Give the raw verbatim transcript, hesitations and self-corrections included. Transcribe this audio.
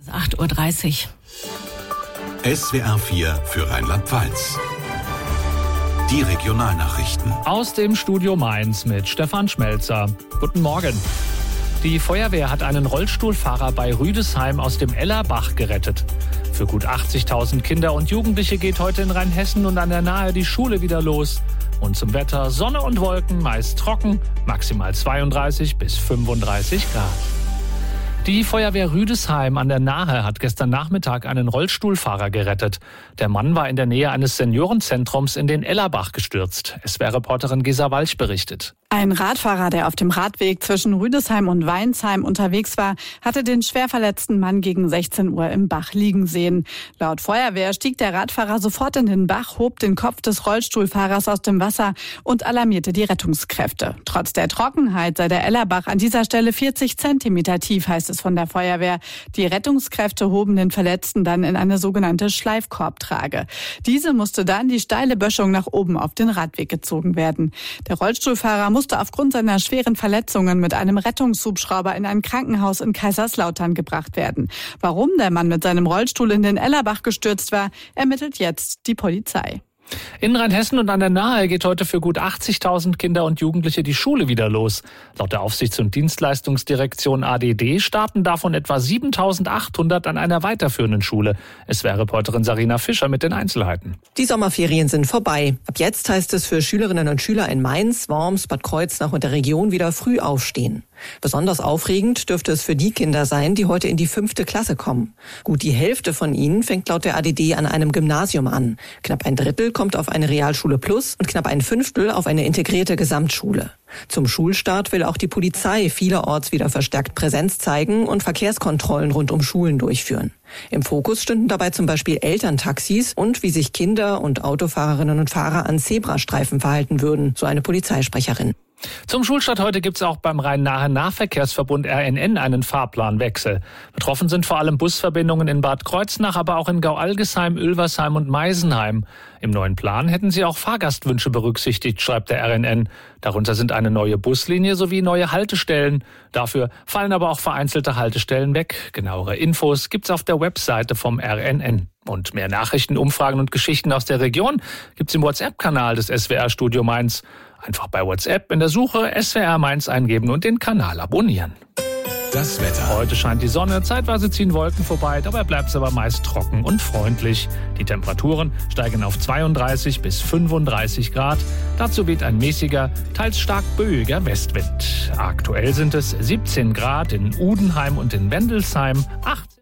acht Uhr dreißig. S W R vier für Rheinland-Pfalz. Die Regionalnachrichten. Aus dem Studio Mainz mit Stefan Schmelzer. Guten Morgen. Die Feuerwehr hat einen Rollstuhlfahrer bei Rüdesheim aus dem Ellerbach gerettet. Für gut achtzigtausend Kinder und Jugendliche geht heute in Rheinhessen und an der Nahe die Schule wieder los. Und zum Wetter: Sonne und Wolken, meist trocken, maximal zweiunddreißig bis fünfunddreißig Grad. Die Feuerwehr Rüdesheim an der Nahe hat gestern Nachmittag einen Rollstuhlfahrer gerettet. Der Mann war in der Nähe eines Seniorenzentrums in den Ellerbach gestürzt. S W R-Reporterin Gesa Walch berichtet. Ein Radfahrer, der auf dem Radweg zwischen Rüdesheim und Weinsheim unterwegs war, hatte den schwer verletzten Mann gegen sechzehn Uhr im Bach liegen sehen. Laut Feuerwehr stieg der Radfahrer sofort in den Bach, hob den Kopf des Rollstuhlfahrers aus dem Wasser und alarmierte die Rettungskräfte. Trotz der Trockenheit sei der Ellerbach an dieser Stelle vierzig Zentimeter tief, heißt es von der Feuerwehr. Die Rettungskräfte hoben den Verletzten dann in eine sogenannte Schleifkorbtrage. Diese musste dann die steile Böschung nach oben auf den Radweg gezogen werden. Der Rollstuhlfahrer musste aufgrund seiner schweren Verletzungen mit einem Rettungshubschrauber in ein Krankenhaus in Kaiserslautern gebracht werden. Warum der Mann mit seinem Rollstuhl in den Ellerbach gestürzt war, ermittelt jetzt die Polizei. In Rheinhessen und an der Nahe geht heute für gut achtzigtausend Kinder und Jugendliche die Schule wieder los. Laut der Aufsichts- und Dienstleistungsdirektion A D D starten davon etwa siebentausendachthundert an einer weiterführenden Schule. S W R-Reporterin Sarina Fischer mit den Einzelheiten. Die Sommerferien sind vorbei. Ab jetzt heißt es für Schülerinnen und Schüler in Mainz, Worms, Bad Kreuznach und der Region wieder früh aufstehen. Besonders aufregend dürfte es für die Kinder sein, die heute in die fünfte Klasse kommen. Gut die Hälfte von ihnen fängt laut der A D D an einem Gymnasium an. Knapp ein Drittel kommt auf eine Realschule Plus und knapp ein Fünftel auf eine integrierte Gesamtschule. Zum Schulstart will auch die Polizei vielerorts wieder verstärkt Präsenz zeigen und Verkehrskontrollen rund um Schulen durchführen. Im Fokus stünden dabei zum Beispiel Elterntaxis und wie sich Kinder und Autofahrerinnen und Fahrer an Zebrastreifen verhalten würden, so eine Polizeisprecherin. Zum Schulstart heute gibt es auch beim Rhein-Nahe-Nahverkehrsverbund R N N einen Fahrplanwechsel. Betroffen sind vor allem Busverbindungen in Bad Kreuznach, aber auch in Gau-Algesheim, Ulversheim und Meisenheim. Im neuen Plan hätten sie auch Fahrgastwünsche berücksichtigt, schreibt der R N N. Darunter sind eine neue Buslinie sowie neue Haltestellen. Dafür fallen aber auch vereinzelte Haltestellen weg. Genauere Infos gibt's auf der Webseite vom R N N. Und mehr Nachrichten, Umfragen und Geschichten aus der Region gibt's im WhatsApp-Kanal des S W R-Studio Mainz. Einfach bei WhatsApp in der Suche S W R Mainz eingeben und den Kanal abonnieren. Das Wetter. Heute scheint die Sonne, zeitweise ziehen Wolken vorbei, dabei bleibt es aber meist trocken und freundlich. Die Temperaturen steigen auf zweiunddreißig bis fünfunddreißig Grad. Dazu weht ein mäßiger, teils stark böiger Westwind. Aktuell sind es siebzehn Grad in Udenheim und in Wendelsheim, achtzehn